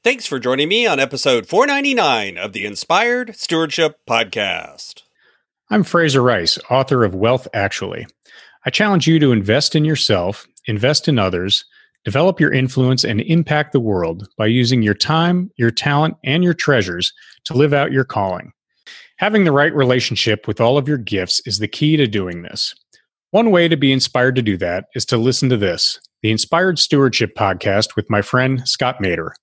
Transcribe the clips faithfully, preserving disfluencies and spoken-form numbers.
Thanks for joining me on episode four ninety-nine of the Inspired Stewardship Podcast. I'm Fraser Rice, author of Wealth Actually. I challenge you to invest in yourself, invest in others, develop your influence, and impact the world by using your time, your talent, and your treasures to live out your calling. Having the right relationship with all of your gifts is the key to doing this. One way to be inspired to do that is to listen to this, the Inspired Stewardship Podcast with my friend Scott Mader.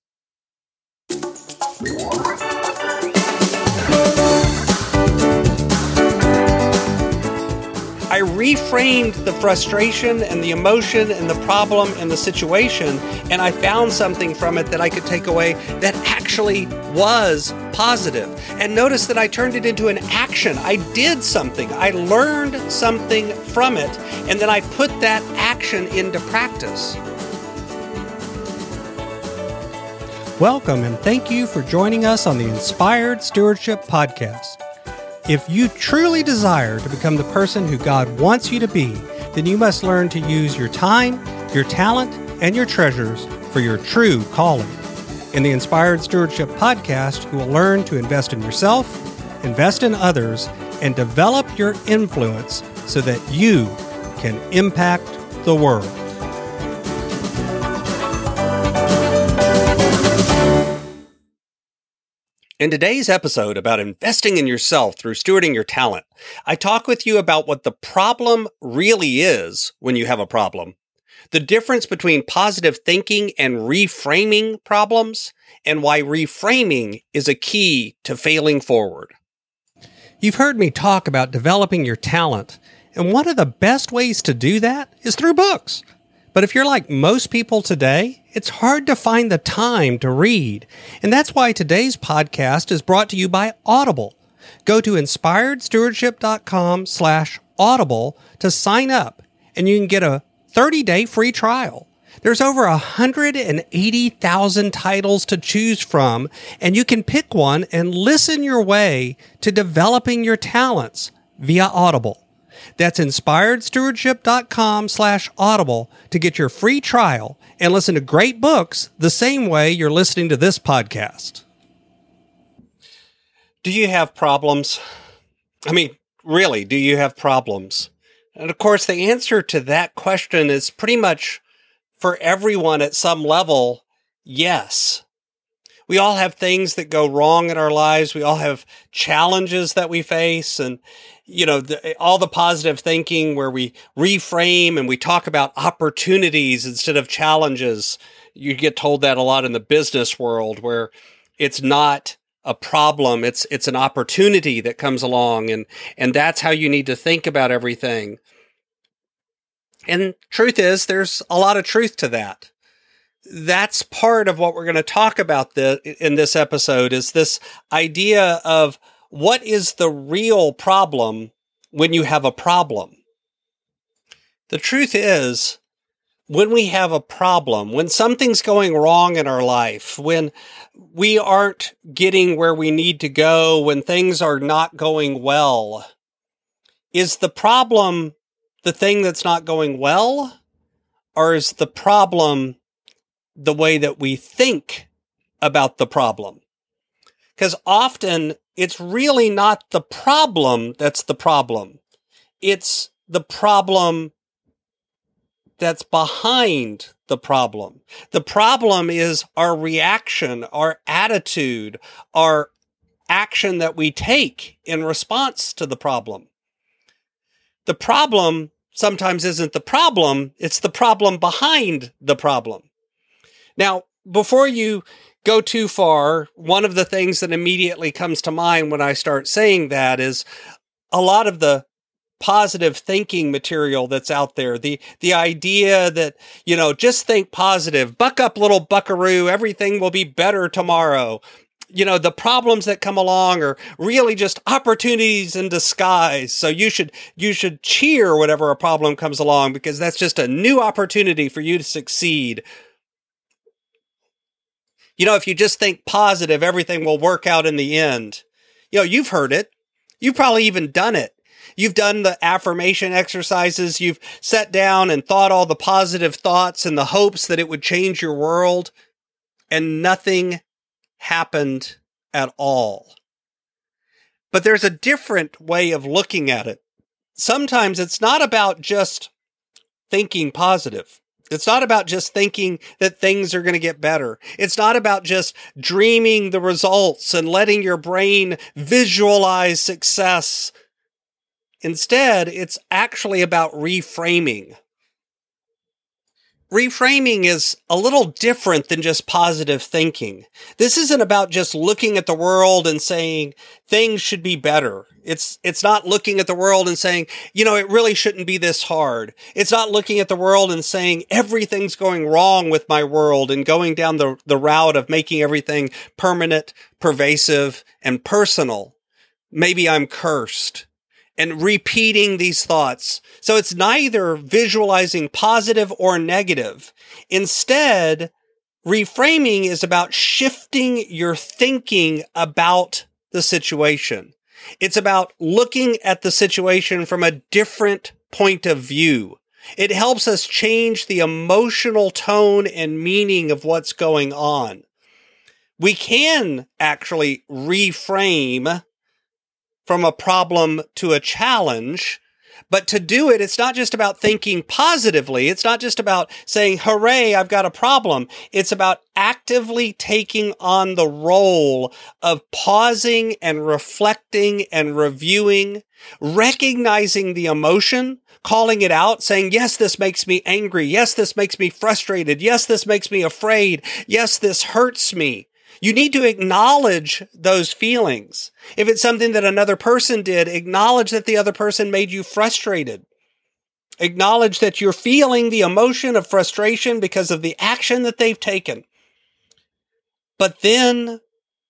I reframed the frustration and the emotion and the problem and the situation, and I found something from it that I could take away that actually was positive. And notice that I turned it into an action. I did something. I learned something from it, and then I put that action into practice. Welcome, and thank you for joining us on the Inspired Stewardship Podcast. If you truly desire to become the person who God wants you to be, then you must learn to use your time, your talent, and your treasures for your true calling. In the Inspired Stewardship Podcast, you will learn to invest in yourself, invest in others, and develop your influence so that you can impact the world. In today's episode about investing in yourself through stewarding your talent, I talk with you about what the problem really is when you have a problem, the difference between positive thinking and reframing problems, and why reframing is a key to failing forward. You've heard me talk about developing your talent, and one of the best ways to do that is through books. But if you're like most people today, it's hard to find the time to read. And that's why today's podcast is brought to you by Audible. Go to inspiredstewardship.com slash audible to sign up, and you can get a thirty-day free trial. There's over one hundred eighty thousand titles to choose from, and you can pick one and listen your way to developing your talents via Audible. That's inspiredstewardship.com slash audible to get your free trial and listen to great books the same way you're listening to this podcast. Do you have problems? I mean, really, do you have problems? And of course, the answer to that question is pretty much for everyone at some level, yes. We all have things that go wrong in our lives. We all have challenges that we face, and you know, the, all the positive thinking where we reframe and we talk about opportunities instead of challenges. You get told that a lot in the business world, where it's not a problem, it's it's an opportunity that comes along, and and that's how you need to think about everything. And truth is, there's a lot of truth to that. That's part of what we're going to talk about the, in this episode, is this idea of what is the real problem when you have a problem. The truth is, when we have a problem, when something's going wrong in our life, when we aren't getting where we need to go, when things are not going well, is the problem the thing that's not going well? Or is the problem the way that we think about the problem? Because often it's really not the problem that's the problem. It's the problem that's behind the problem. The problem is our reaction, our attitude, our action that we take in response to the problem. The problem sometimes isn't the problem, it's the problem behind the problem. Now, before you go too far, one of the things that immediately comes to mind when I start saying that is a lot of the positive thinking material that's out there. The the idea that, you know, just think positive, buck up, little buckaroo, everything will be better tomorrow. You know, the problems that come along are really just opportunities in disguise. So you should you should cheer whenever a problem comes along, because that's just a new opportunity for you to succeed. You know, if you just think positive, everything will work out in the end. You know, you've heard it. You've probably even done it. You've done the affirmation exercises. You've sat down and thought all the positive thoughts in the hopes that it would change your world, and nothing happened at all. But there's a different way of looking at it. Sometimes it's not about just thinking positive. It's not about just thinking that things are going to get better. It's not about just dreaming the results and letting your brain visualize success. Instead, it's actually about reframing. Reframing is a little different than just positive thinking. This isn't about just looking at the world and saying things should be better. It's, it's not looking at the world and saying, you know, it really shouldn't be this hard. It's not looking at the world and saying everything's going wrong with my world and going down the, the route of making everything permanent, pervasive, and personal. Maybe I'm cursed. And repeating these thoughts. So it's neither visualizing positive or negative. Instead, reframing is about shifting your thinking about the situation. It's about looking at the situation from a different point of view. It helps us change the emotional tone and meaning of what's going on. We can actually reframe from a problem to a challenge. But to do it, it's not just about thinking positively. It's not just about saying, hooray, I've got a problem. It's about actively taking on the role of pausing and reflecting and reviewing, recognizing the emotion, calling it out, saying, yes, this makes me angry. Yes, this makes me frustrated. Yes, this makes me afraid. Yes, this hurts me. You need to acknowledge those feelings. If it's something that another person did, acknowledge that the other person made you frustrated. Acknowledge that you're feeling the emotion of frustration because of the action that they've taken. But then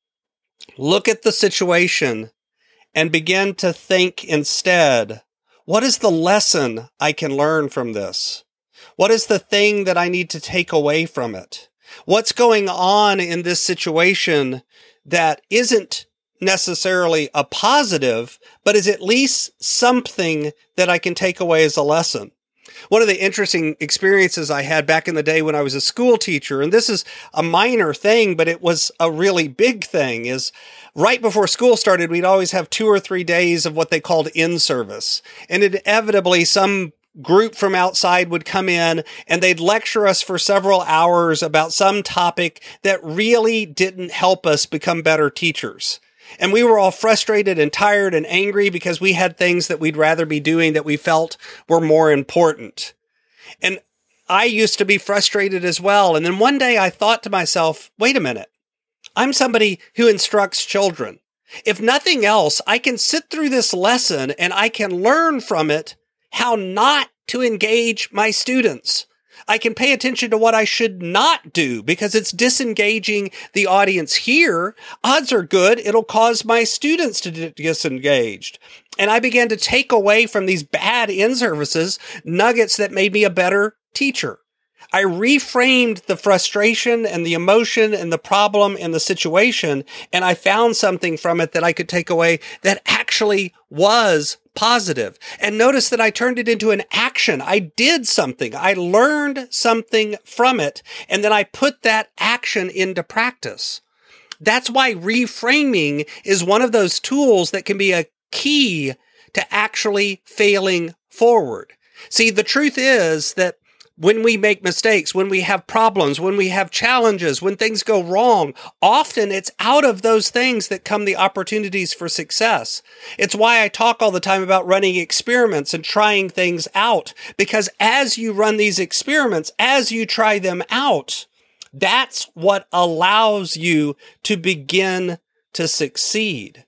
look at the situation and begin to think instead, what is the lesson I can learn from this? What is the thing that I need to take away from it? What's going on in this situation that isn't necessarily a positive, but is at least something that I can take away as a lesson? One of the interesting experiences I had back in the day when I was a school teacher, and this is a minor thing, but it was a really big thing, is right before school started, we'd always have two or three days of what they called in-service. And inevitably, some group from outside would come in and they'd lecture us for several hours about some topic that really didn't help us become better teachers. And we were all frustrated and tired and angry because we had things that we'd rather be doing that we felt were more important. And I used to be frustrated as well. And then one day I thought to myself, wait a minute, I'm somebody who instructs children. If nothing else, I can sit through this lesson and I can learn from it how not to engage my students. I can pay attention to what I should not do because it's disengaging the audience here. Odds are good it'll cause my students to get disengaged. And I began to take away from these bad in-services nuggets that made me a better teacher. I reframed the frustration and the emotion and the problem and the situation, and I found something from it that I could take away that actually was positive. And notice that I turned it into an action. I did something. I learned something from it, and then I put that action into practice. That's why reframing is one of those tools that can be a key to actually failing forward. See, the truth is that when we make mistakes, when we have problems, when we have challenges, when things go wrong, often it's out of those things that come the opportunities for success. It's why I talk all the time about running experiments and trying things out, because as you run these experiments, as you try them out, that's what allows you to begin to succeed.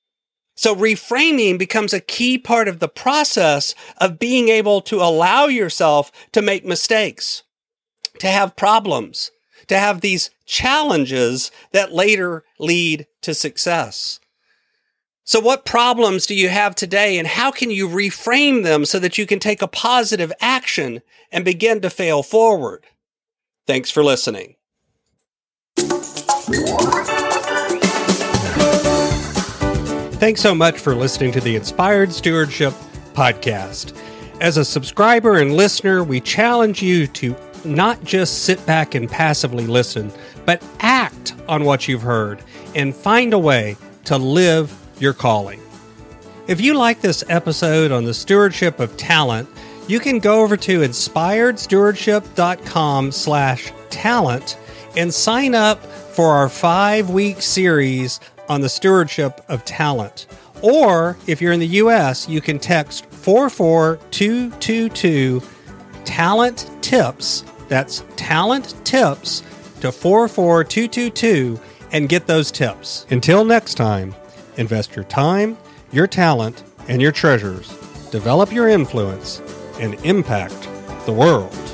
So reframing becomes a key part of the process of being able to allow yourself to make mistakes, to have problems, to have these challenges that later lead to success. So what problems do you have today, and how can you reframe them so that you can take a positive action and begin to fail forward? Thanks for listening. Thanks so much for listening to the Inspired Stewardship Podcast. As a subscriber and listener, we challenge you to not just sit back and passively listen, but act act on what you've heard and find a way to live your calling. If you like this episode on the stewardship of talent, you can go over to inspiredstewardship.com slash talent and sign up for our five-week series on the stewardship of talent. Or if you're in the U S, you can text four four two two two talent tips. That's talent tips to four four two two two and get those tips. Until next time, invest your time, your talent, and your treasures. Develop your influence and impact the world.